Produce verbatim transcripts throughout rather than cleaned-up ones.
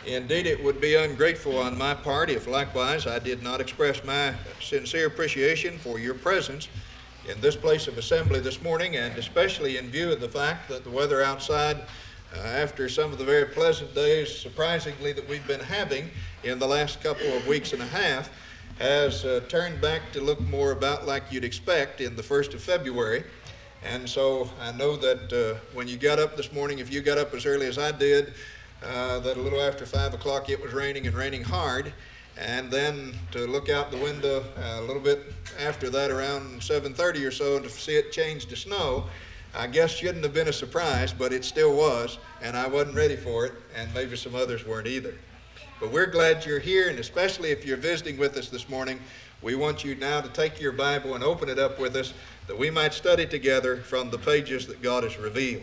Indeed, it would be ungrateful on my part if likewise I did not express my sincere appreciation for your presence in this place of assembly this morning, and especially in view of the fact that the weather outside, uh, after some of the very pleasant days, surprisingly, that we've been having in the last couple of weeks and a half, has uh, turned back to look more about like you'd expect in the first of February. And so I know that uh, when you got up this morning, if you got up as early as I did, uh, that a little after five o'clock it was raining and raining hard. And then to look out the window uh, a little bit after that, around seven thirty or so, to see it change to snow, I guess shouldn't have been a surprise, but it still was, and I wasn't ready for it, and maybe some others weren't either. But we're glad you're here, and especially if you're visiting with us this morning, we want you now to take your Bible and open it up with us that we might study together from the pages that God has revealed.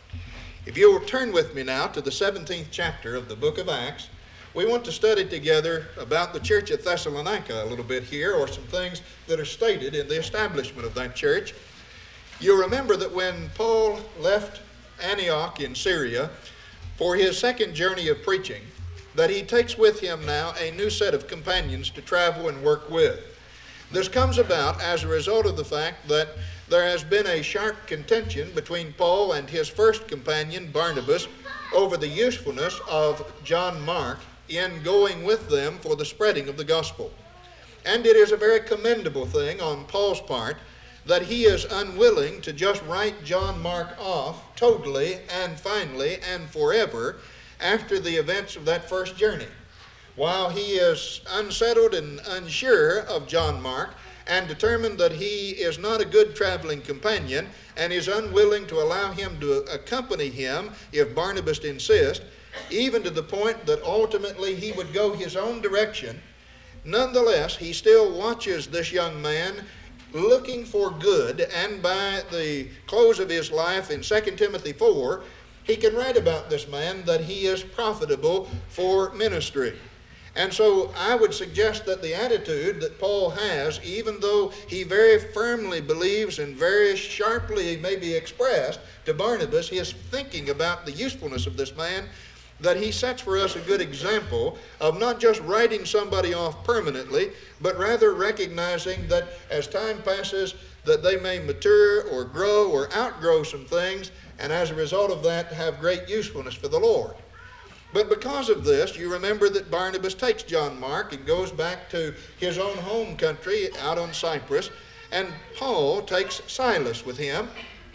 If you'll turn with me now to the seventeenth chapter of the book of Acts, we want to study together about the church at Thessalonica a little bit here, or some things that are stated in the establishment of that church. You'll remember that when Paul left Antioch in Syria for his second journey of preaching, that he takes with him now a new set of companions to travel and work with. This comes about as a result of the fact that there has been a sharp contention between Paul and his first companion, Barnabas, over the usefulness of John Mark in going with them for the spreading of the gospel. And it is a very commendable thing on Paul's part that he is unwilling to just write John Mark off totally and finally and forever after the events of that first journey. While he is unsettled and unsure of John Mark and determined that he is not a good traveling companion and is unwilling to allow him to accompany him if Barnabas insists, even to the point that ultimately he would go his own direction, nonetheless he still watches this young man looking for good, and by the close of his life in Second Timothy four, he can write about this man that he is profitable for ministry. And so I would suggest that the attitude that Paul has, even though he very firmly believes and very sharply may be expressed to Barnabas his thinking about the usefulness of this man, that he sets for us a good example of not just writing somebody off permanently, but rather recognizing that as time passes, that they may mature or grow or outgrow some things, and as a result of that have great usefulness for the Lord. But because of this, you remember that Barnabas takes John Mark and goes back to his own home country out on Cyprus, and Paul takes Silas with him,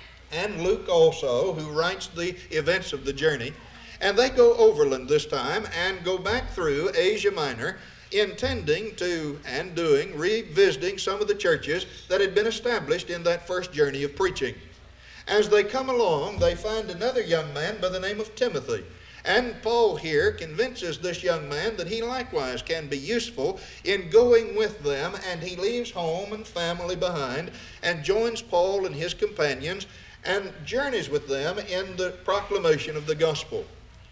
and Luke also, who writes the events of the journey, and they go overland this time and go back through Asia Minor, intending to and doing, revisiting some of the churches that had been established in that first journey of preaching. As they come along, they find another young man by the name of Timothy. And Paul here convinces this young man that he likewise can be useful in going with them, and he leaves home and family behind and joins Paul and his companions and journeys with them in the proclamation of the gospel.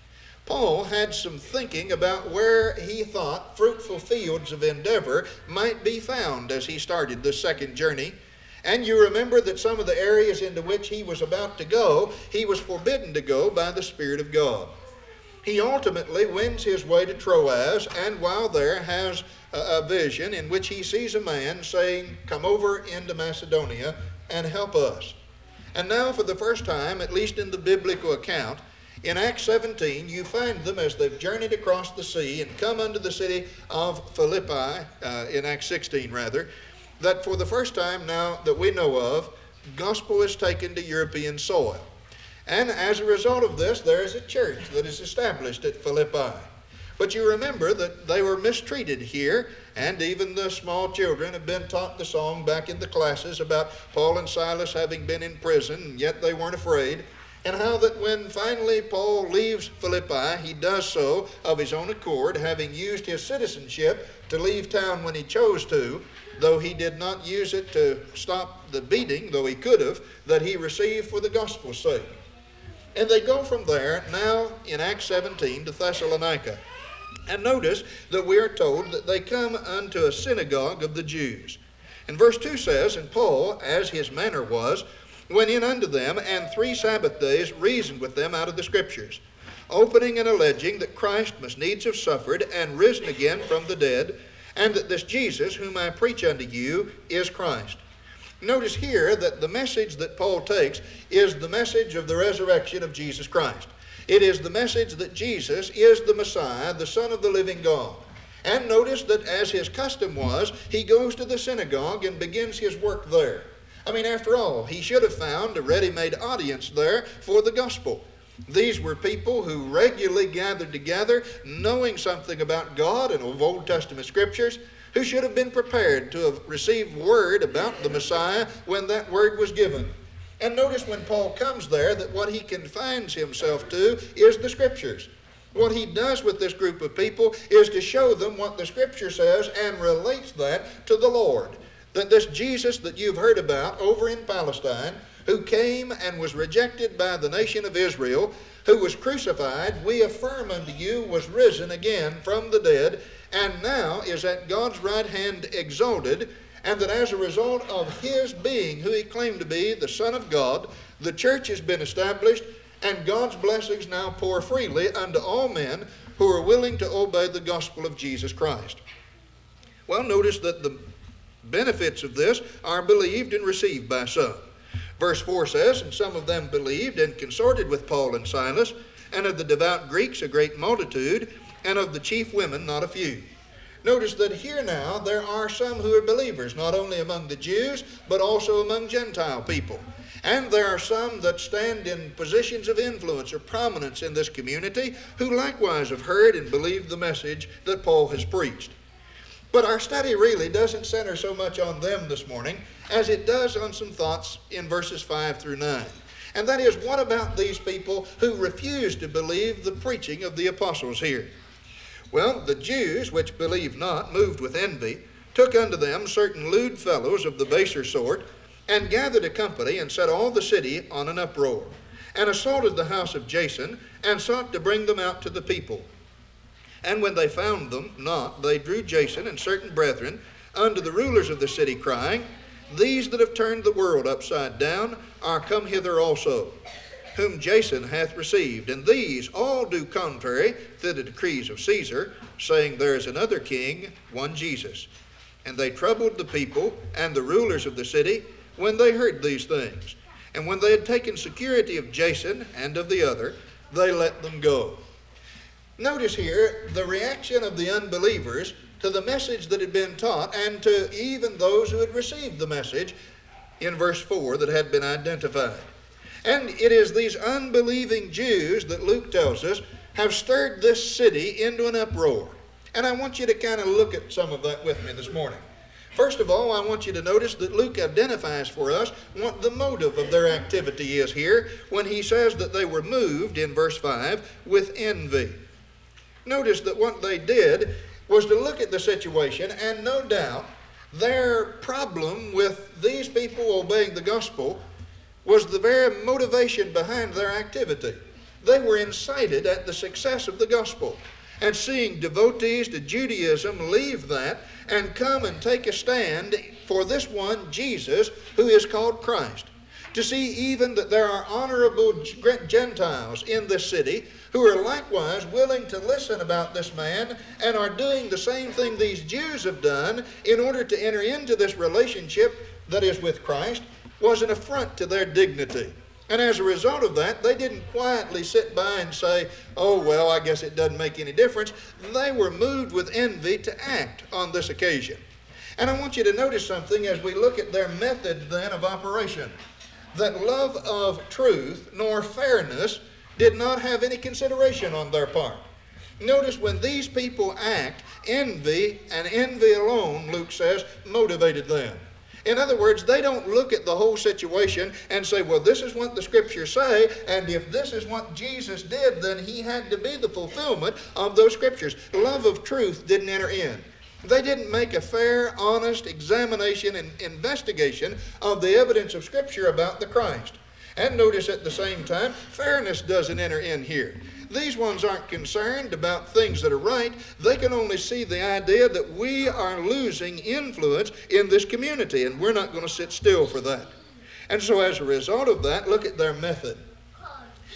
Paul had some thinking about where he thought fruitful fields of endeavor might be found as he started this second journey. And you remember that some of the areas into which he was about to go, he was forbidden to go by the Spirit of God. He ultimately wends his way to Troas, and while there has a, a vision in which he sees a man saying, "Come over into Macedonia and help us." And now for the first time, at least in the biblical account, in Acts seventeen, you find them as they've journeyed across the sea and come unto the city of Philippi, uh, in Acts sixteen rather, that for the first time now that we know of, gospel is taken to European soil. And as a result of this, there is a church that is established at Philippi. But you remember that they were mistreated here, and even the small children have been taught the song back in the classes about Paul and Silas having been in prison, and yet they weren't afraid. And how that when finally Paul leaves Philippi, he does so of his own accord, having used his citizenship to leave town when he chose to, though he did not use it to stop the beating, though he could have, that he received for the gospel's sake. And they go from there now in Acts seventeen to Thessalonica. And notice that we are told that they come unto a synagogue of the Jews. And verse two says, "And Paul, as his manner was, went in unto them, and three Sabbath days reasoned with them out of the Scriptures, opening and alleging that Christ must needs have suffered and risen again from the dead, and that this Jesus whom I preach unto you is Christ. Notice here that the message that Paul takes is the message of the resurrection of Jesus Christ. It is the message that Jesus is the Messiah, the Son of the living God. And notice that as his custom was, he goes to the synagogue and begins his work there. I mean, after all, he should have found a ready-made audience there for the gospel. These were people who regularly gathered together, knowing something about God and of Old Testament scriptures, who should have been prepared to have received word about the Messiah when that word was given. And notice when Paul comes there that what he confines himself to is the scriptures. What he does with this group of people is to show them what the scripture says and relates that to the Lord. That this Jesus that you've heard about over in Palestine, who came and was rejected by the nation of Israel, who was crucified, we affirm unto you was risen again from the dead, and now is at God's right hand exalted, and that as a result of his being who he claimed to be, the Son of God, the church has been established, and God's blessings now pour freely unto all men who are willing to obey the gospel of Jesus Christ. Well, notice that the benefits of this are believed and received by some. Verse four says, and some of them believed and consorted with Paul and Silas, and of the devout Greeks a great multitude, and of the chief women not a few. Notice that here now there are some who are believers, not only among the Jews, but also among Gentile people. And there are some that stand in positions of influence or prominence in this community who likewise have heard and believed the message that Paul has preached. But our study really doesn't center so much on them this morning as it does on some thoughts in verses five through nine. And that is, what about these people who refuse to believe the preaching of the apostles here? Well, the Jews, which believed not, moved with envy, took unto them certain lewd fellows of the baser sort, and gathered a company, and set all the city on an uproar, and assaulted the house of Jason, and sought to bring them out to the people. And when they found them not, they drew Jason and certain brethren unto the rulers of the city, crying, These that have turned the world upside down are come hither also, whom Jason hath received, and these all do contrary to the decrees of Caesar, saying there is another king, one Jesus. And they troubled the people and the rulers of the city when they heard these things. And when they had taken security of Jason and of the other, they let them go. Notice here the reaction of the unbelievers to the message that had been taught, and to even those who had received the message in verse four that had been identified. And it is these unbelieving Jews that Luke tells us have stirred this city into an uproar. And I want you to kind of look at some of that with me this morning. First of all, I want you to notice that Luke identifies for us what the motive of their activity is here when he says that they were moved, in verse five, with envy. Notice that what they did was to look at the situation, and no doubt their problem with these people obeying the gospel was the very motivation behind their activity. They were incited at the success of the gospel, and seeing devotees to Judaism leave that and come and take a stand for this one Jesus who is called Christ. To see even that there are honorable Gentiles in this city who are likewise willing to listen about this man and are doing the same thing these Jews have done in order to enter into this relationship that is with Christ, was an affront to their dignity. And as a result of that, they didn't quietly sit by and say, oh, well, I guess it doesn't make any difference. They were moved with envy to act on this occasion. And I want you to notice something as we look at their method then of operation. That love of truth nor fairness did not have any consideration on their part. Notice when these people act, envy, and envy alone, Luke says, motivated them. In other words, they don't look at the whole situation and say, well, this is what the scriptures say, and if this is what Jesus did, then he had to be the fulfillment of those scriptures. Love of truth didn't enter in. They didn't make a fair, honest examination and investigation of the evidence of Scripture about the Christ. And notice at the same time, fairness doesn't enter in here. These ones aren't concerned about things that are right. They can only see the idea that we are losing influence in this community, and we're not going to sit still for that. And so as a result of that, look at their method.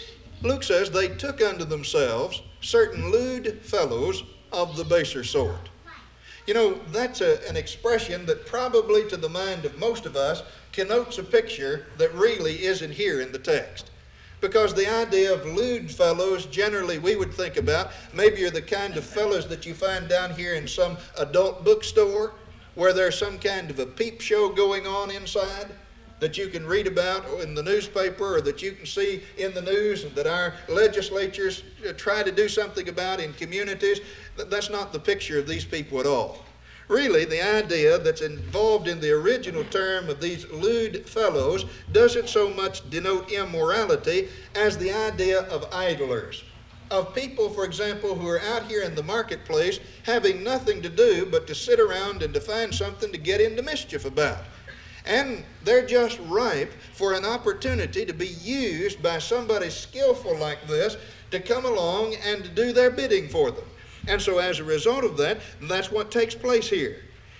Luke says they took unto themselves certain lewd fellows of the baser sort. You know, that's a, an expression that probably to the mind of most of us connotes a picture that really isn't here in the text. Because the idea of lewd fellows, generally we would think about, maybe you're the kind of fellows that you find down here in some adult bookstore where there's some kind of a peep show going on inside that you can read about in the newspaper or that you can see in the news and that our legislatures try to do something about in communities. That's not the picture of these people at all. Really, the idea that's involved in the original term of these lewd fellows doesn't so much denote immorality as the idea of idlers, of people, for example, who are out here in the marketplace having nothing to do but to sit around and to find something to get into mischief about. And they're just ripe for an opportunity to be used by somebody skillful like this to come along and to do their bidding for them. And so as a result of that, that's what takes place here.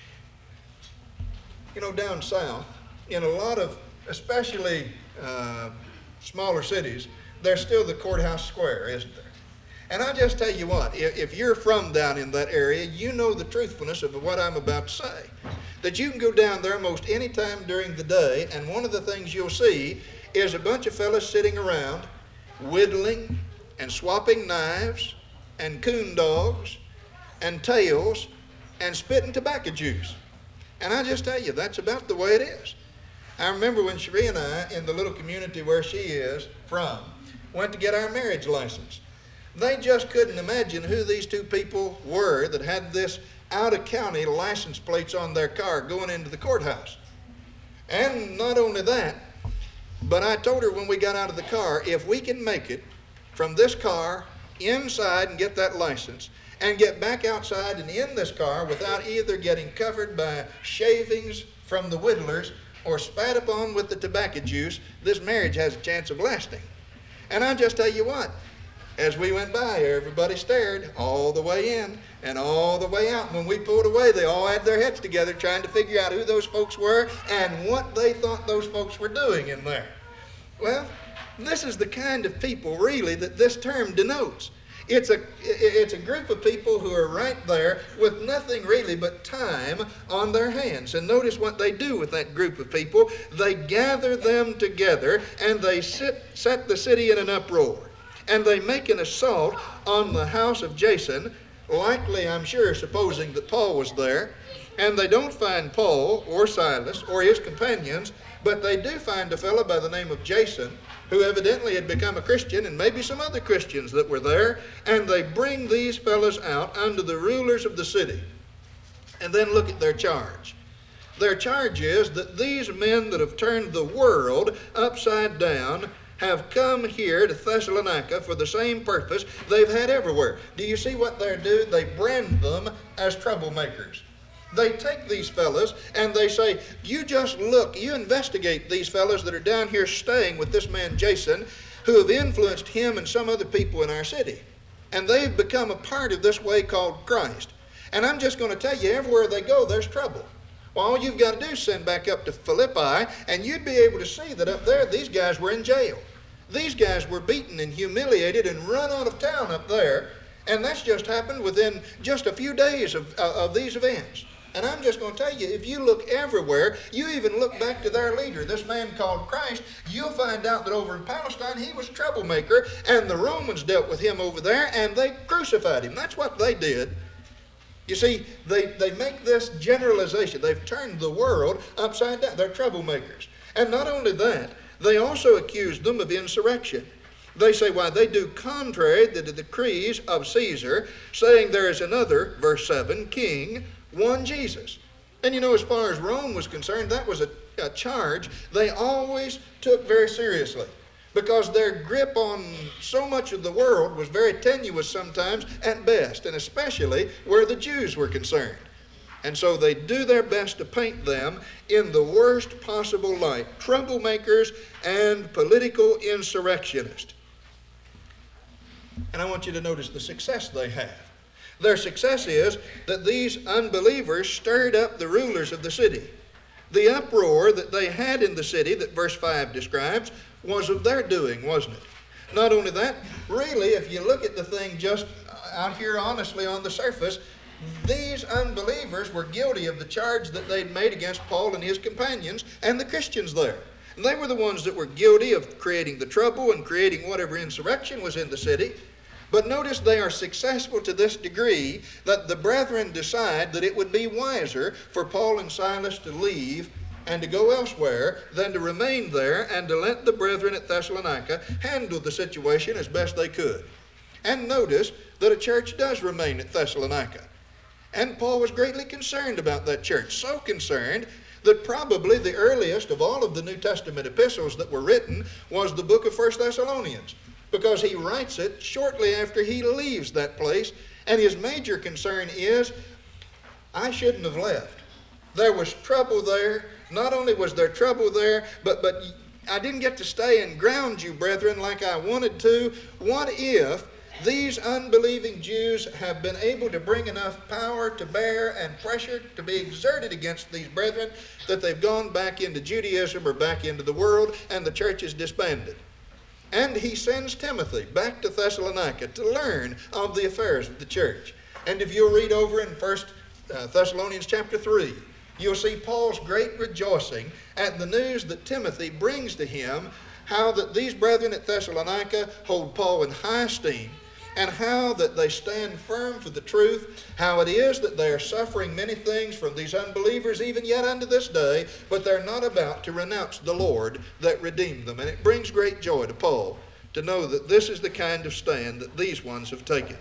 You know, down south, in a lot of, especially uh, smaller cities, there's still the courthouse square, isn't there? And I just tell you what, if, if you're from down in that area, you know the truthfulness of what I'm about to say. That you can go down there most any time during the day, and one of the things you'll see is a bunch of fellas sitting around whittling and swapping knives and coon dogs and tails and spitting tobacco juice. And I just tell you, that's about the way it is. I remember when Cherie and I, in the little community where she is from, went to get our marriage license. They just couldn't imagine who these two people were that had this out-of-county license plates on their car going into the courthouse. And not only that, but I told her when we got out of the car, if we can make it from this car inside and get that license, and get back outside and in this car without either getting covered by shavings from the whittlers or spat upon with the tobacco juice, this marriage has a chance of lasting. And I just tell you what, as we went by, everybody stared all the way in and all the way out. When we pulled away, they all had their heads together trying to figure out who those folks were and what they thought those folks were doing in there. Well, this is the kind of people, really, that this term denotes. It's a, it's a group of people who are right there with nothing really but time on their hands. And notice what they do with that group of people. They gather them together and they sit, set the city in an uproar. And they make an assault on the house of Jason, likely, I'm sure, supposing that Paul was there. And they don't find Paul or Silas or his companions, but they do find a fellow by the name of Jason, who evidently had become a Christian, and maybe some other Christians that were there, and they bring these fellows out under the rulers of the city. And then look at their charge. Their charge is that these men that have turned the world upside down have come here to Thessalonica for the same purpose they've had everywhere. Do you see what they do? They brand them as troublemakers. They take these fellas and they say, you just look, you investigate these fellas that are down here staying with this man Jason, who have influenced him and some other people in our city. And they've become a part of this way called Christ. And I'm just going to tell you, everywhere they go, there's trouble. Well, all you've got to do is send back up to Philippi, and you'd be able to see that up there, these guys were in jail. These guys were beaten and humiliated and run out of town up there, and that's just happened within just a few days of, uh, of these events. And I'm just going to tell you, if you look everywhere, you even look back to their leader, this man called Christ, you'll find out that over in Palestine, he was a troublemaker, and the Romans dealt with him over there, and they crucified him. That's what they did. You see, they, they make this generalization. They've turned the world upside down. They're troublemakers. And not only that, they also accuse them of insurrection. They say, why, they do contrary to the decrees of Caesar, saying there is another, verse seven, king, one Jesus. And you know, as far as Rome was concerned, that was a, a charge they always took very seriously, because their grip on so much of the world was very tenuous sometimes at best, and especially where the Jews were concerned. And so they do their best to paint them in the worst possible light, troublemakers and political insurrectionists. And I want you to notice the success they have. Their success is that these unbelievers stirred up the rulers of the city. The uproar that they had in the city that verse five describes was of their doing, wasn't it? Not only that, really, if you look at the thing just out here honestly on the surface, these unbelievers were guilty of the charge that they'd made against Paul and his companions and the Christians there. And they were the ones that were guilty of creating the trouble and creating whatever insurrection was in the city. But notice they are successful to this degree that the brethren decide that it would be wiser for Paul and Silas to leave and to go elsewhere than to remain there and to let the brethren at Thessalonica handle the situation as best they could. And notice that a church does remain at Thessalonica. And Paul was greatly concerned about that church, so concerned that probably the earliest of all of the New Testament epistles that were written was the book of First Thessalonians, because he writes it shortly after he leaves that place, and his major concern is, I shouldn't have left. There was trouble there. Not only was there trouble there, but, but I didn't get to stay and ground you, brethren, like I wanted to. What if these unbelieving Jews have been able to bring enough power to bear and pressure to be exerted against these brethren that they've gone back into Judaism or back into the world and the church is disbanded? And he sends Timothy back to Thessalonica to learn of the affairs of the church. And if you'll read over in First Thessalonians chapter three, you'll see Paul's great rejoicing at the news that Timothy brings to him, how that these brethren at Thessalonica hold Paul in high esteem, and how that they stand firm for the truth, how it is that they are suffering many things from these unbelievers even yet unto this day, but they're not about to renounce the Lord that redeemed them. And it brings great joy to Paul to know that this is the kind of stand that these ones have taken.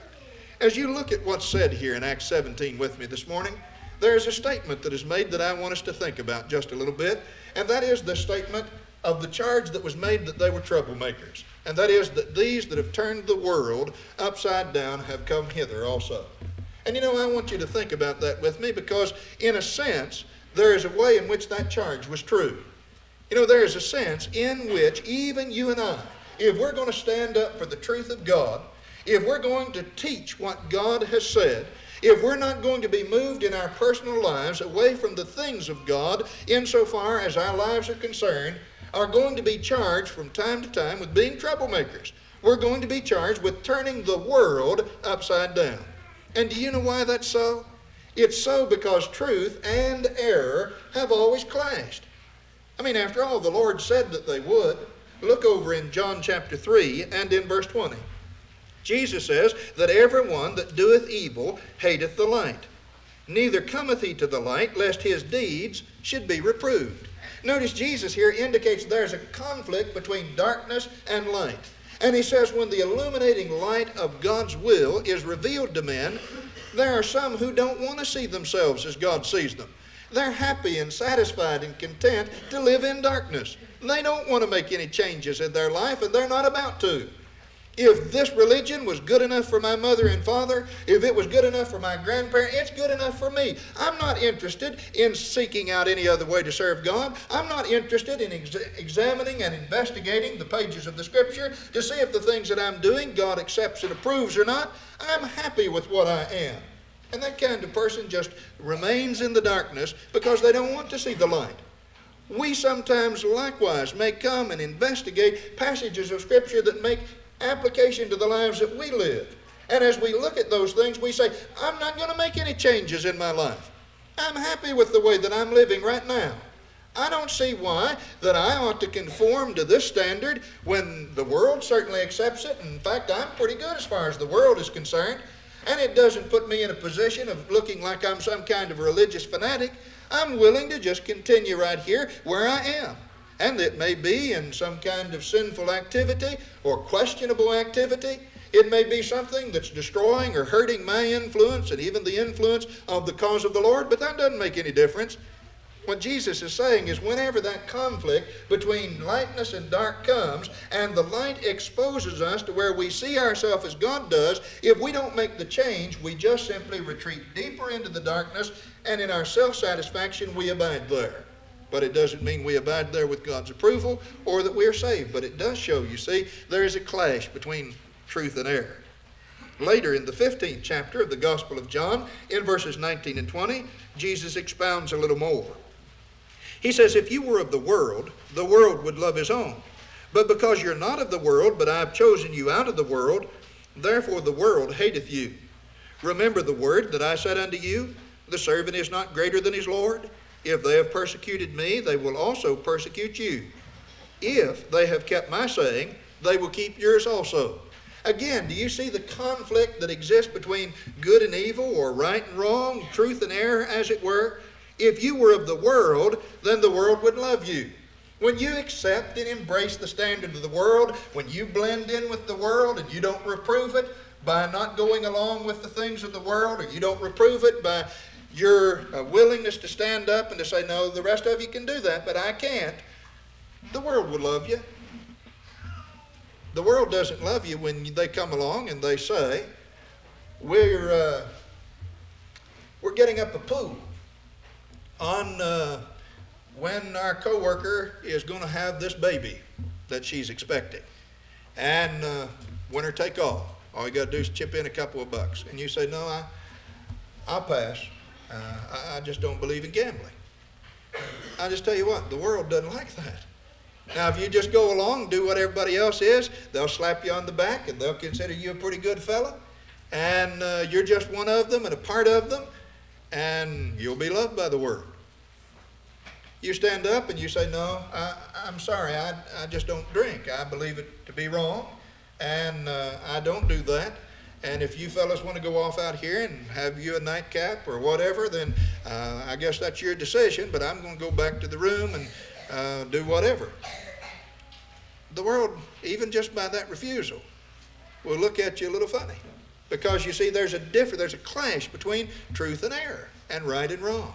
As you look at what's said here in Acts seventeen with me this morning, there's a statement that is made that I want us to think about just a little bit, and that is the statement of the charge that was made that they were troublemakers. And that is that these that have turned the world upside down have come hither also. And you know, I want you to think about that with me, because in a sense, there is a way in which that charge was true. You know, there is a sense in which even you and I, if we're going to stand up for the truth of God, if we're going to teach what God has said, if we're not going to be moved in our personal lives away from the things of God insofar as our lives are concerned, are going to be charged from time to time with being troublemakers. We're going to be charged with turning the world upside down. And do you know why that's so? It's so because truth and error have always clashed. I mean, after all, the Lord said that they would. Look over in John chapter three and in verse twenty. Jesus says that everyone that doeth evil hateth the light. Neither cometh he to the light, lest his deeds should be reproved. Notice Jesus here indicates there's a conflict between darkness and light. And he says when the illuminating light of God's will is revealed to men, there are some who don't want to see themselves as God sees them. They're happy and satisfied and content to live in darkness. They don't want to make any changes in their life, and they're not about to. If this religion was good enough for my mother and father, if it was good enough for my grandparents, it's good enough for me. I'm not interested in seeking out any other way to serve God. I'm not interested in ex- examining and investigating the pages of the Scripture to see if the things that I'm doing God accepts and approves or not. I'm happy with what I am. And that kind of person just remains in the darkness because they don't want to see the light. We sometimes likewise may come and investigate passages of Scripture that make application to the lives that we live. And as we look at those things, we say, I'm not going to make any changes in my life. I'm happy with the way that I'm living right now. I don't see why that I ought to conform to this standard when the world certainly accepts it. In fact, I'm pretty good as far as the world is concerned. And it doesn't put me in a position of looking like I'm some kind of religious fanatic. I'm willing to just continue right here where I am. And it may be in some kind of sinful activity or questionable activity. It may be something that's destroying or hurting my influence and even the influence of the cause of the Lord, but that doesn't make any difference. What Jesus is saying is whenever that conflict between lightness and dark comes and the light exposes us to where we see ourselves as God does, if we don't make the change, we just simply retreat deeper into the darkness, and in our self-satisfaction we abide there. But it doesn't mean we abide there with God's approval or that we are saved. But it does show, you see, there is a clash between truth and error. Later in the fifteenth chapter of the Gospel of John, in verses nineteen and twenty, Jesus expounds a little more. He says, if you were of the world, the world would love his own. But because you're not of the world, but I have chosen you out of the world, therefore the world hateth you. Remember the word that I said unto you, the servant is not greater than his Lord. If they have persecuted me, they will also persecute you. If they have kept my saying, they will keep yours also. Again, do you see the conflict that exists between good and evil, or right and wrong, truth and error, as it were? If you were of the world, then the world would love you. When you accept and embrace the standard of the world, when you blend in with the world and you don't reprove it by not going along with the things of the world, or you don't reprove it by your uh, willingness to stand up and to say, no, the rest of you can do that, but I can't, the world will love you. The world doesn't love you when they come along and they say, we're, uh, we're getting up a pool on uh, when our coworker is going to have this baby that she's expecting. And uh, winner take all. All you got to do is chip in a couple of bucks. And you say, no, I, I'll pass. Uh, I, I just don't believe in gambling. I just tell you what, the world doesn't like that. Now, if you just go along, do what everybody else is, they'll slap you on the back and they'll consider you a pretty good fella. And uh, you're just one of them and a part of them, and you'll be loved by the world. You stand up and you say, no, I, I'm sorry, I, I just don't drink. I believe it to be wrong, and uh, I don't do that. And if you fellas want to go off out here and have you a nightcap or whatever, then uh, I guess that's your decision, but I'm going to go back to the room and uh, do whatever. The world, even just by that refusal, will look at you a little funny. Because you see, there's a difference, there's a clash between truth and error, and right and wrong.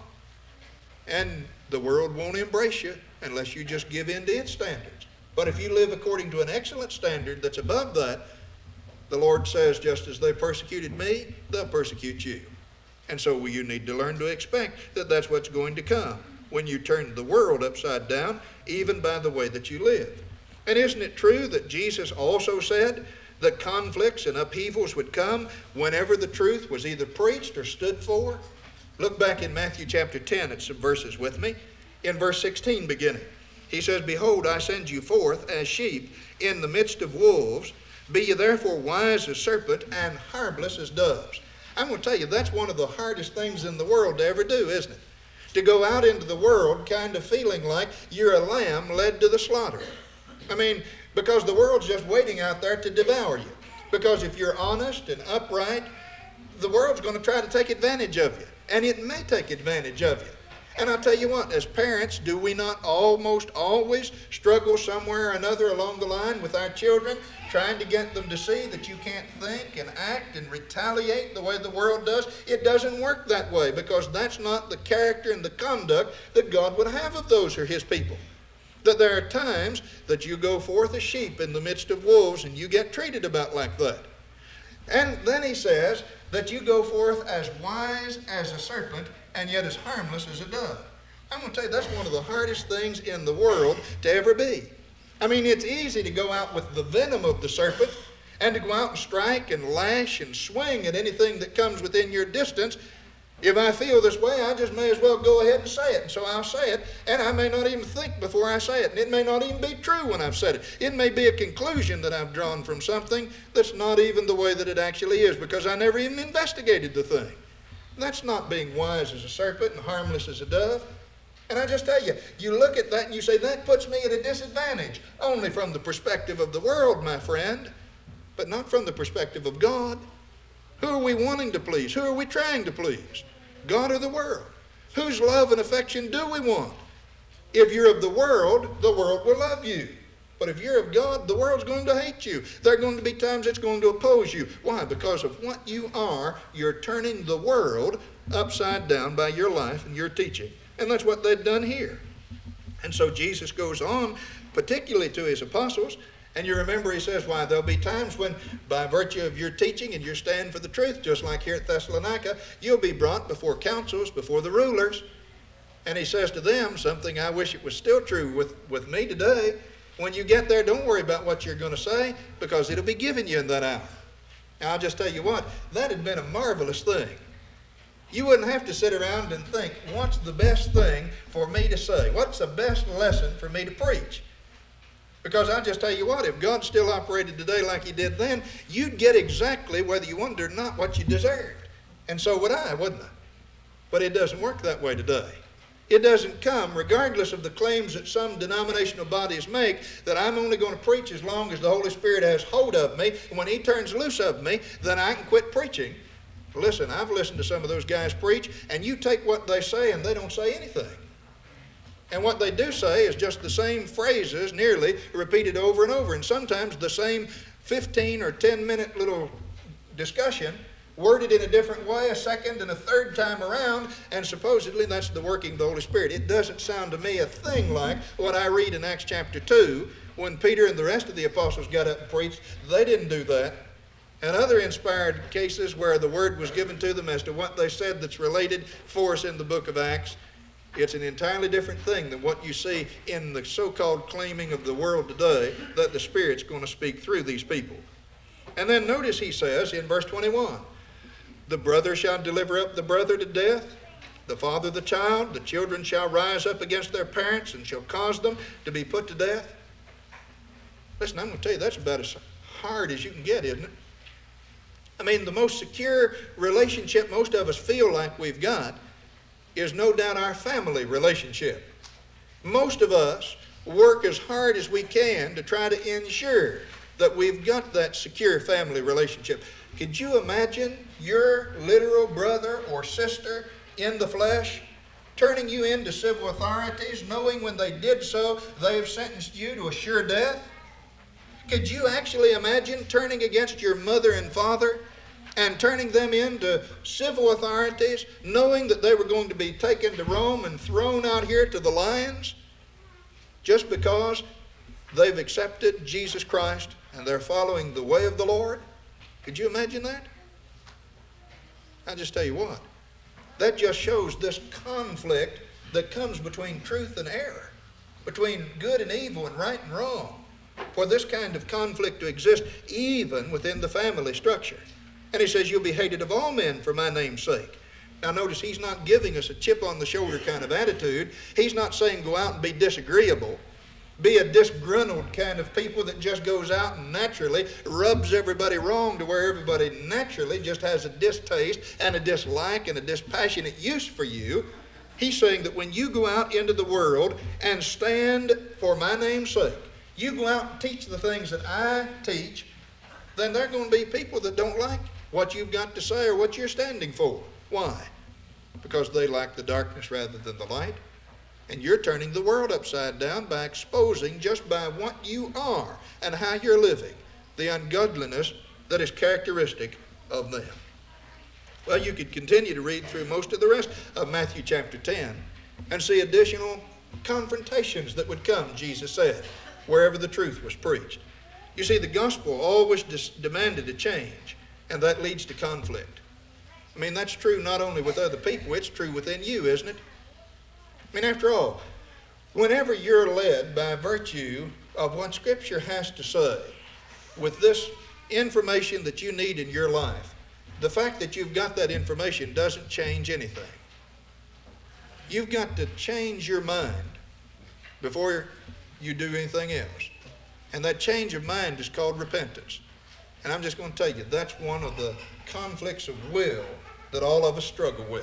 And the world won't embrace you unless you just give in to its standards. But if you live according to an excellent standard that's above that, the Lord says, just as they persecuted me, they'll persecute you. And so you need to learn to expect that that's what's going to come when you turn the world upside down, even by the way that you live. And isn't it true that Jesus also said that conflicts and upheavals would come whenever the truth was either preached or stood for? Look back in Matthew chapter ten at some verses with me. In verse sixteen beginning, he says, behold, I send you forth as sheep in the midst of wolves. Be ye therefore wise as serpent and harmless as doves. I'm going to tell you, that's one of the hardest things in the world to ever do, isn't it? To go out into the world kind of feeling like you're a lamb led to the slaughter. I mean, because the world's just waiting out there to devour you. Because if you're honest and upright, the world's going to try to take advantage of you. And it may take advantage of you. And I'll tell you what, as parents, do we not almost always struggle somewhere or another along the line with our children, trying to get them to see that you can't think and act and retaliate the way the world does? It doesn't work that way, because that's not the character and the conduct that God would have of those who are His people. That there are times that you go forth as sheep in the midst of wolves and you get treated about like that. And then he says that you go forth as wise as a serpent and yet as harmless as a dove. I'm going to tell you, that's one of the hardest things in the world to ever be. I mean, it's easy to go out with the venom of the serpent and to go out and strike and lash and swing at anything that comes within your distance. If I feel this way, I just may as well go ahead and say it. And so I'll say it, and I may not even think before I say it. And it may not even be true when I've said it. It may be a conclusion that I've drawn from something that's not even the way that it actually is, because I never even investigated the thing. That's not being wise as a serpent and harmless as a dove. And I just tell you, you look at that and you say, that puts me at a disadvantage. Only from the perspective of the world, my friend, but not from the perspective of God. Who are we wanting to please? Who are we trying to please? God or the world? Whose love and affection do we want? If you're of the world, the world will love you. But if you're of God, the world's going to hate you. There are going to be times it's going to oppose you. Why? Because of what you are, you're turning the world upside down by your life and your teaching. And that's what they've done here. And so Jesus goes on, particularly to his apostles, and you remember he says, why, there'll be times when by virtue of your teaching and your stand for the truth, just like here at Thessalonica, you'll be brought before councils, before the rulers. And he says to them something I wish it was still true with, with me today. When you get there, don't worry about what you're going to say, because it'll be given you in that hour. Now, I'll just tell you what, that had been a marvelous thing. You wouldn't have to sit around and think, what's the best thing for me to say? What's the best lesson for me to preach? Because I just tell you what, if God still operated today like he did then, you'd get exactly, whether you wanted or not, what you deserved. And so would I, wouldn't I? But it doesn't work that way today. It doesn't come, regardless of the claims that some denominational bodies make, that I'm only going to preach as long as the Holy Spirit has hold of me, and when he turns loose of me, then I can quit preaching. Listen, I've listened to some of those guys preach, and you take what they say and they don't say anything. And what they do say is just the same phrases, nearly repeated over and over, and sometimes the same fifteen or ten minute little discussion, worded in a different way a second and a third time around, and supposedly that's the working of the Holy Spirit. It doesn't sound to me a thing like what I read in Acts chapter two when Peter and the rest of the apostles got up and preached. They didn't do that. And other inspired cases where the word was given to them as to what they said that's related for us in the book of Acts, it's an entirely different thing than what you see in the so-called claiming of the world today that the Spirit's going to speak through these people. And then notice he says in verse twenty-one, the brother shall deliver up the brother to death, the father the child, the children shall rise up against their parents and shall cause them to be put to death. Listen, I'm going to tell you, that's about as hard as you can get, isn't it? I mean, the most secure relationship most of us feel like we've got is no doubt our family relationship. Most of us work as hard as we can to try to ensure that we've got that secure family relationship. Could you imagine your literal brother or sister in the flesh turning you into civil authorities, knowing when they did so, they've sentenced you to a sure death? Could you actually imagine turning against your mother and father and turning them into civil authorities, knowing that they were going to be taken to Rome and thrown out here to the lions just because they've accepted Jesus Christ and they're following the way of the Lord? Could you imagine that? I'll just tell you what. That just shows this conflict that comes between truth and error, between good and evil and right and wrong, for this kind of conflict to exist even within the family structure. And he says, you'll be hated of all men for my name's sake. Now notice, he's not giving us a chip on the shoulder kind of attitude. He's not saying go out and be disagreeable, be a disgruntled kind of people that just goes out and naturally rubs everybody wrong to where everybody naturally just has a distaste and a dislike and a dispassionate use for you. He's saying that when you go out into the world and stand for my name's sake, you go out and teach the things that I teach, then there are going to be people that don't like what you've got to say or what you're standing for. Why? Because they like the darkness rather than the light. And you're turning the world upside down by exposing, just by what you are and how you're living, the ungodliness that is characteristic of them. Well, you could continue to read through most of the rest of Matthew chapter ten and see additional confrontations that would come, Jesus said, wherever the truth was preached. You see, the gospel always dis- demanded a change, and that leads to conflict. I mean, that's true not only with other people, it's true within you, isn't it? I mean, after all, whenever you're led by virtue of what Scripture has to say, with this information that you need in your life, the fact that you've got that information doesn't change anything. You've got to change your mind before you do anything else. And that change of mind is called repentance. And I'm just going to tell you, that's one of the conflicts of will that all of us struggle with.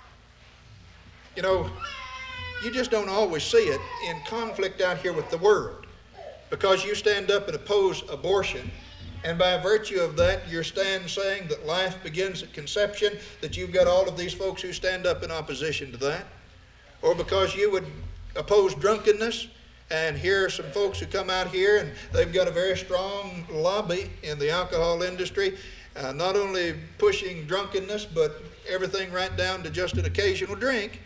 You know, you just don't always see it in conflict out here with the world, because you stand up and oppose abortion, and by virtue of that, you stand saying that life begins at conception, that you've got all of these folks who stand up in opposition to that. Or because you would oppose drunkenness, and here are some folks who come out here and they've got a very strong lobby in the alcohol industry, uh, not only pushing drunkenness, but everything right down to just an occasional drink.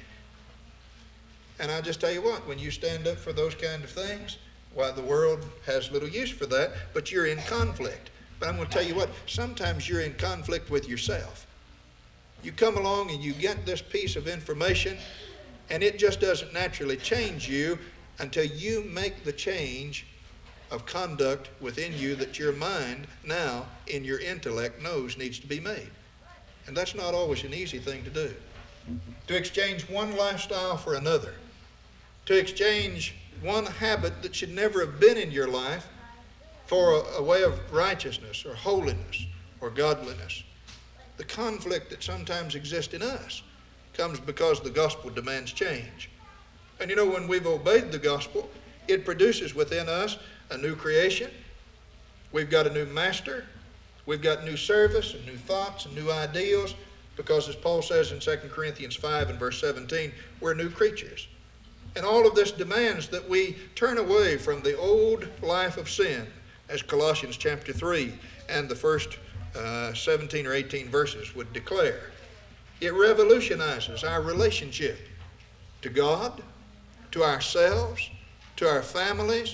And I'll just tell you what, when you stand up for those kind of things, why, the world has little use for that, but you're in conflict. But I'm going to tell you what, sometimes you're in conflict with yourself. You come along and you get this piece of information, and it just doesn't naturally change you until you make the change of conduct within you that your mind now in your intellect knows needs to be made. And that's not always an easy thing to do. To exchange one lifestyle for another, to exchange one habit that should never have been in your life for a, a way of righteousness or holiness or godliness. The conflict that sometimes exists in us comes because the gospel demands change. And you know, when we've obeyed the gospel, it produces within us a new creation. We've got a new master. We've got new service and new thoughts and new ideals, because as Paul says in Second Corinthians five and verse seventeen, we're new creatures. And all of this demands that we turn away from the old life of sin, as Colossians chapter three and the first uh, seventeen or eighteen verses would declare. It revolutionizes our relationship to God, to ourselves, to our families,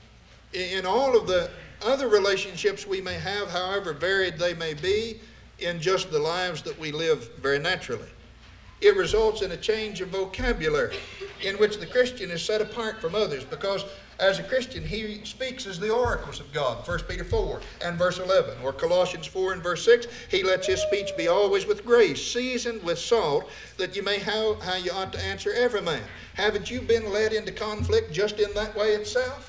in all of the other relationships we may have, however varied they may be, in just the lives that we live very naturally. It results in a change of vocabulary in which the Christian is set apart from others, because as a Christian he speaks as the oracles of God, First Peter four and verse eleven, or Colossians four and verse six, he lets his speech be always with grace, seasoned with salt, that you may know how you ought to answer every man. Haven't you been led into conflict just in that way itself?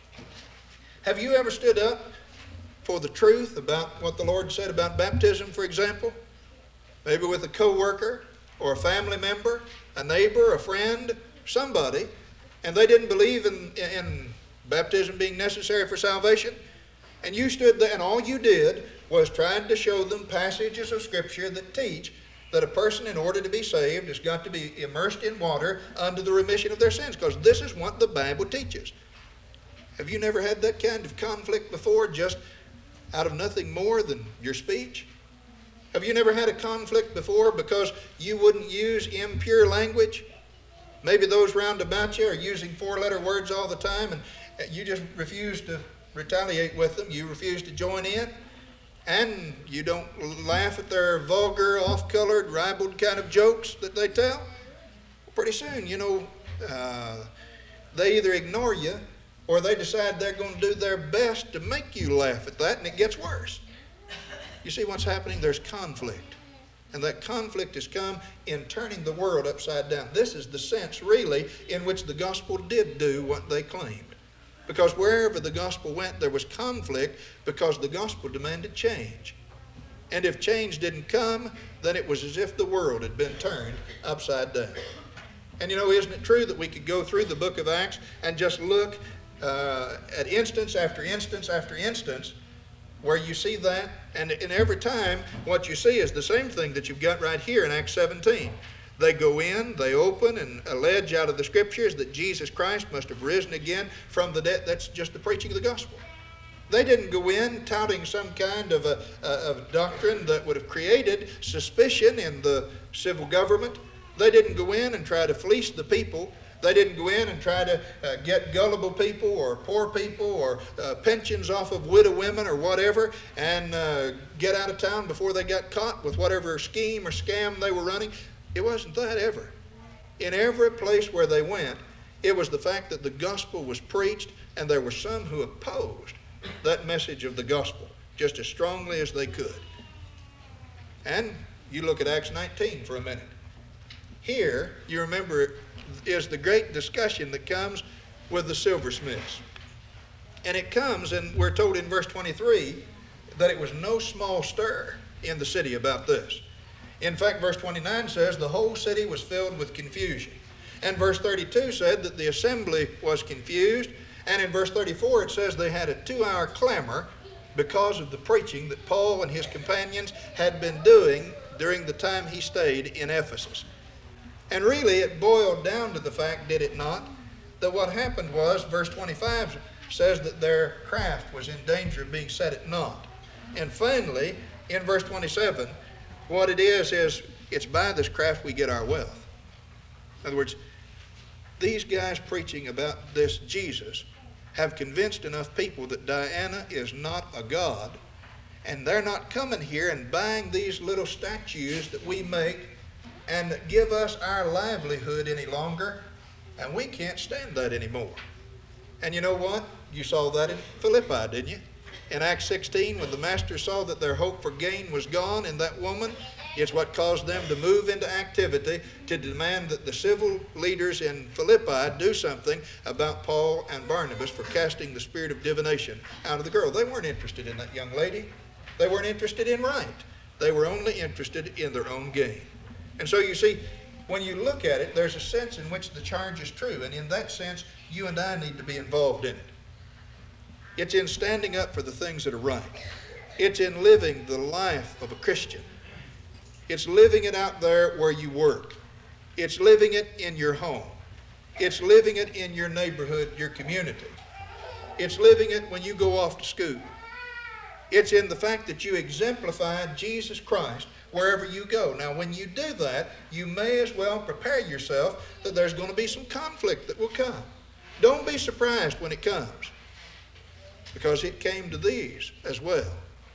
Have you ever stood up for the truth about what the Lord said about baptism, for example? Maybe with a co-worker or a family member, a neighbor, a friend, somebody, and they didn't believe in, in baptism being necessary for salvation, and you stood there and all you did was tried to show them passages of Scripture that teach that a person, in order to be saved, has got to be immersed in water under the remission of their sins, because this is what the Bible teaches. Have you never had that kind of conflict before, just out of nothing more than your speech? Have you never had a conflict before because you wouldn't use impure language? Maybe those round about you are using four-letter words all the time, and you just refuse to retaliate with them. You refuse to join in, and you don't laugh at their vulgar, off-colored, ribald kind of jokes that they tell. Well, pretty soon, you know, uh, they either ignore you or they decide they're going to do their best to make you laugh at that, and it gets worse. You see what's happening? There's conflict. And that conflict has come in turning the world upside down. This is the sense, really, in which the gospel did do what they claimed. Because wherever the gospel went, there was conflict, because the gospel demanded change. And if change didn't come, then it was as if the world had been turned upside down. And you know, isn't it true that we could go through the book of Acts and just look uh, at instance after instance after instance where you see that, and, and every time what you see is the same thing that you've got right here in Acts seventeen. They go in, they open and allege out of the Scriptures that Jesus Christ must have risen again from the dead. That's just the preaching of the gospel. They didn't go in touting some kind of a, a of doctrine that would have created suspicion in the civil government. They didn't go in and try to fleece the people. They didn't go in and try to uh, get gullible people or poor people or uh, pensions off of widow women or whatever and uh, get out of town before they got caught with whatever scheme or scam they were running. It wasn't that ever. In every place where they went, it was the fact that the gospel was preached, and there were some who opposed that message of the gospel just as strongly as they could. And you look at Acts nineteen for a minute. Here, you remember, is the great discussion that comes with the silversmiths. And it comes, and we're told in verse twenty-three, that it was no small stir in the city about this. In fact, verse twenty-nine says the whole city was filled with confusion. And verse thirty-two said that the assembly was confused. And in verse thirty-four it says they had a two-hour clamor because of the preaching that Paul and his companions had been doing during the time he stayed in Ephesus. And really it boiled down to the fact, did it not, that what happened was, verse twenty-five says that their craft was in danger of being set at naught. And finally, in verse twenty-seven, what it is, is it's by this craft we get our wealth. In other words, these guys preaching about this Jesus have convinced enough people that Diana is not a god, and they're not coming here and buying these little statues that we make and that give us our livelihood any longer, and we can't stand that anymore. And you know what? You saw that in Philippi, didn't you? In Acts sixteen, when the master saw that their hope for gain was gone in that woman, It's what caused them to move into activity to demand that the civil leaders in Philippi do something about Paul and Barnabas for casting the spirit of divination out of the girl. They weren't interested in that young lady. They weren't interested in right. They were only interested in their own gain. And so you see, when you look at it, there's a sense in which the charge is true. And in that sense, you and I need to be involved in it. It's in standing up for the things that are right. It's in living the life of a Christian. It's living it out there where you work. It's living it in your home. It's living it in your neighborhood, your community. It's living it when you go off to school. It's in the fact that you exemplify Jesus Christ wherever you go. Now, when you do that, you may as well prepare yourself that there's going to be some conflict that will come. Don't be surprised when it comes, because it came to these as well.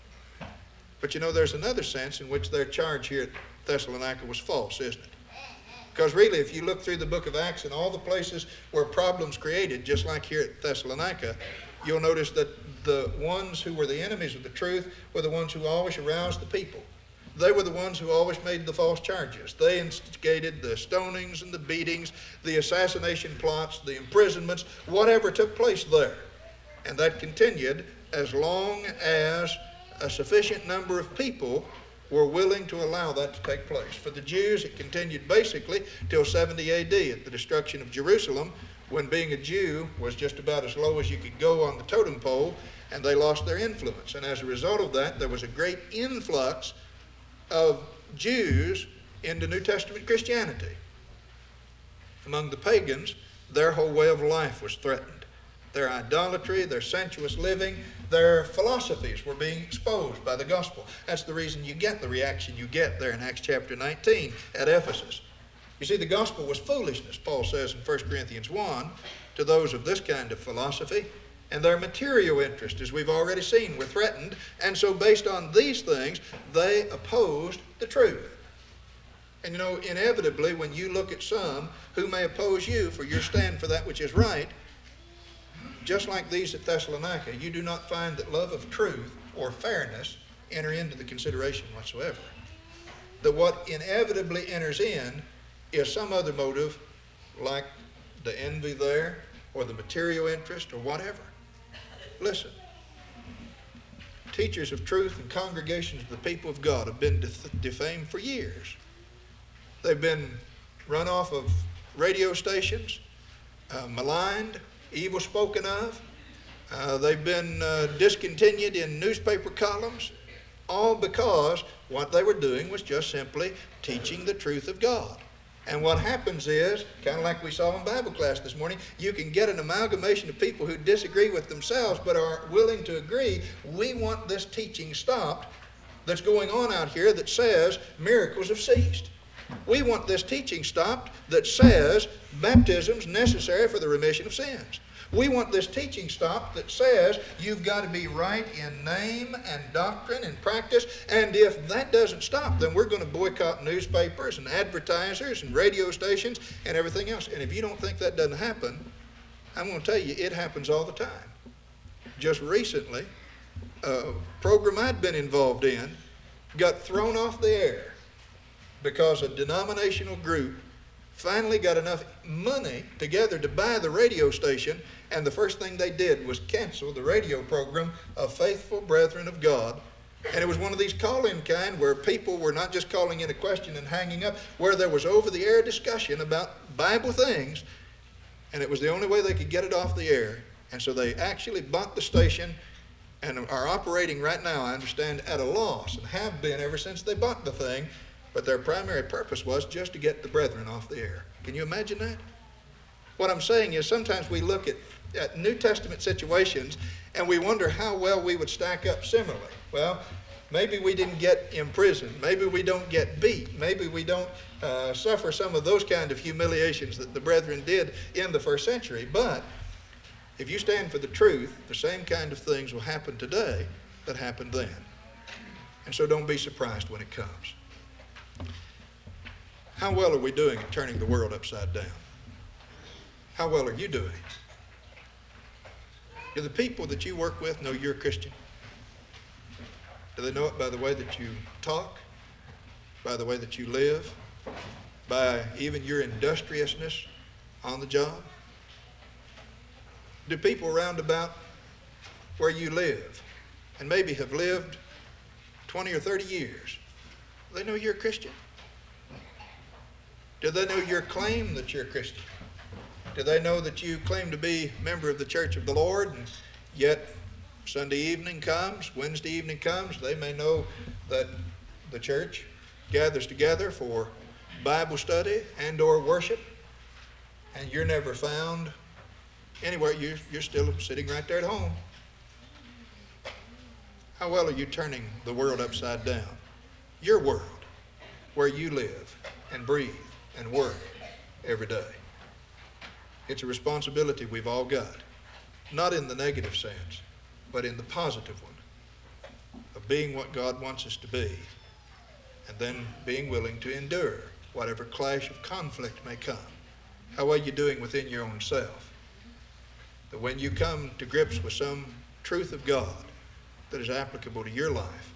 But you know, there's another sense in which their charge here at Thessalonica was false, isn't it? Because really, if you look through the book of Acts and all the places where problems created, just like here at Thessalonica, you'll notice that the ones who were the enemies of the truth were the ones who always aroused the people. They were the ones who always made the false charges. They instigated the stonings and the beatings, the assassination plots, the imprisonments, whatever took place there. And that continued as long as a sufficient number of people were willing to allow that to take place. For the Jews, it continued basically till seventy A D at the destruction of Jerusalem, when being a Jew was just about as low as you could go on the totem pole, and they lost their influence. And as a result of that, there was a great influx of Jews into New Testament Christianity. Among the pagans, their whole way of life was threatened. Their idolatry, their sensuous living, their philosophies were being exposed by the gospel. That's the reason you get the reaction you get there in Acts chapter nineteen at Ephesus. You see, the gospel was foolishness, Paul says in First Corinthians one, to those of this kind of philosophy. And their material interest, as we've already seen, were threatened. And so based on these things, they opposed the truth. And you know, inevitably, when you look at some who may oppose you for your stand for that which is right, just like these at Thessalonica, you do not find that love of truth or fairness enter into the consideration whatsoever. That what inevitably enters in is some other motive, like the envy there, or the material interest, or whatever. Listen, teachers of truth and congregations of the people of God have been def- defamed for years. They've been run off of radio stations, uh, maligned, evil spoken of. Uh, they've been uh, discontinued in newspaper columns, all because what they were doing was just simply teaching the truth of God. And what happens is, kind of like we saw in Bible class this morning, you can get an amalgamation of people who disagree with themselves but are willing to agree, we want this teaching stopped that's going on out here that says miracles have ceased. We want this teaching stopped that says baptism's necessary for the remission of sins. We want this teaching stopped that says you've got to be right in name and doctrine and practice. And if that doesn't stop, then we're going to boycott newspapers and advertisers and radio stations and everything else. And if you don't think that doesn't happen, I'm going to tell you, it happens all the time. Just recently, a program I'd been involved in got thrown off the air because a denominational group finally got enough money together to buy the radio station, and the first thing they did was cancel the radio program of Faithful Brethren of God. And it was one of these call-in kind where people were not just calling in a question and hanging up, where there was over-the-air discussion about Bible things, and it was the only way they could get it off the air. And so they actually bought the station and are operating right now, I understand, at a loss, and have been ever since they bought the thing. But their primary purpose was just to get the brethren off the air. Can you imagine that? What I'm saying is sometimes we look at, at New Testament situations and we wonder how well we would stack up similarly. Well, maybe we didn't get imprisoned. Maybe we don't get beat. Maybe we don't uh, suffer some of those kind of humiliations that the brethren did in the first century. But if you stand for the truth, the same kind of things will happen today that happened then. And so don't be surprised when it comes. How well are we doing at turning the world upside down? How well are you doing? Do the people that you work with know you're a Christian? Do they know it by the way that you talk? by the way that you live, by even your industriousness on the job? Do people round about where you live, and maybe have lived twenty or thirty years, do they know you're a Christian? Do they know your claim that you're a Christian? Do they know that you claim to be a member of the Church of the Lord, and yet Sunday evening comes, Wednesday evening comes, they may know that the church gathers together for Bible study and or worship, and you're never found anywhere. You're, you're still sitting right there at home. How well are you turning the world upside down? Your world, where you live and breathe and work every day. It's a responsibility we've all got, not in the negative sense, but in the positive one, of being what God wants us to be, and then being willing to endure whatever clash of conflict may come. How are you doing within your own self? That when you come to grips with some truth of God that is applicable to your life,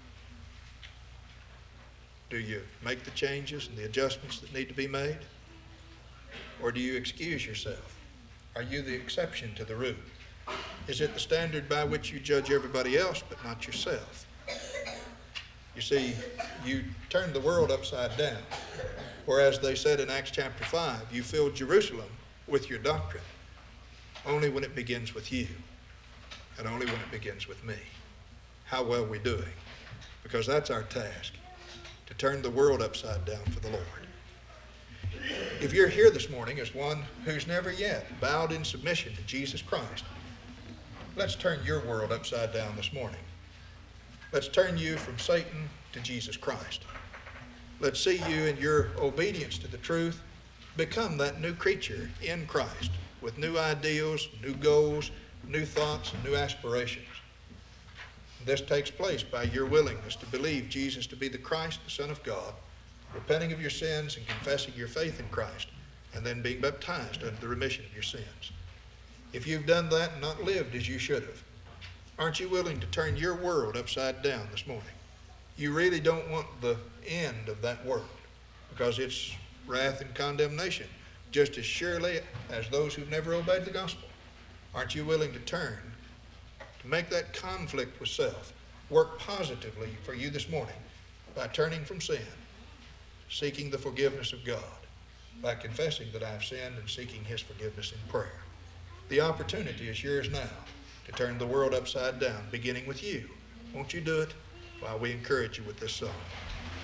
do you make the changes and the adjustments that need to be made? Or do you excuse yourself? Are you the exception to the rule? Is it the standard by which you judge everybody else but not yourself? You see, you turned the world upside down, whereas they said in Acts chapter five, you filled Jerusalem with your doctrine, only when it begins with you, and only when it begins with me. How well we're doing, because that's our task, to turn the world upside down for the Lord. If you're here this morning as one who's never yet bowed in submission to Jesus Christ, let's turn your world upside down this morning. Let's turn you from Satan to Jesus Christ. Let's see you in your obedience to the truth become that new creature in Christ with new ideals, new goals, new thoughts, and new aspirations. This takes place by your willingness to believe Jesus to be the Christ, the Son of God, repenting of your sins and confessing your faith in Christ, and then being baptized under the remission of your sins. If you've done that and not lived as you should have, aren't you willing to turn your world upside down this morning? You really don't want the end of that world, because it's wrath and condemnation, just as surely as those who've never obeyed the gospel. Aren't you willing to turn, to make that conflict with self work positively for you this morning by turning from sin, seeking the forgiveness of God, by confessing that I've sinned and seeking his forgiveness in prayer? The opportunity is yours now to turn the world upside down, beginning with you. Won't you do it while we encourage you with this song?